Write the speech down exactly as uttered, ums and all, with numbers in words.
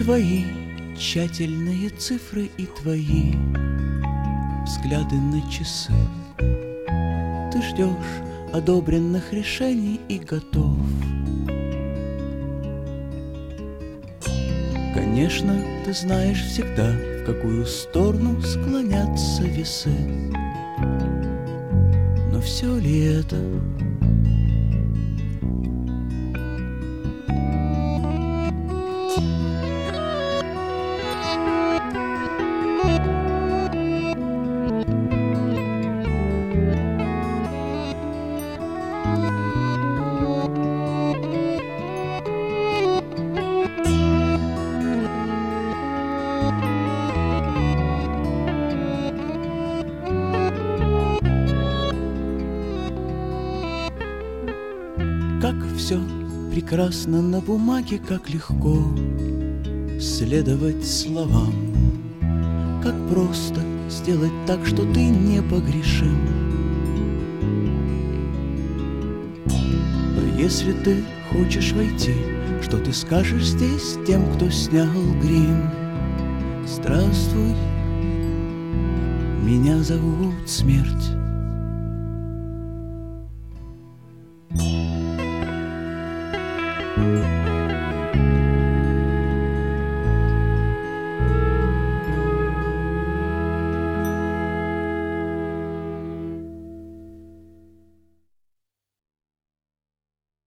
твои тщательные цифры и твои взгляды на часы. Ты ждешь одобренных решений и готов. Конечно, ты знаешь всегда, в какую сторону склонятся весы. Но все ли это? Как все прекрасно на бумаге, как легко следовать словам, как просто сделать так, что ты непогрешим. Но если ты хочешь войти, что ты скажешь здесь тем, кто снял грим? Здравствуй, меня зовут Смерть.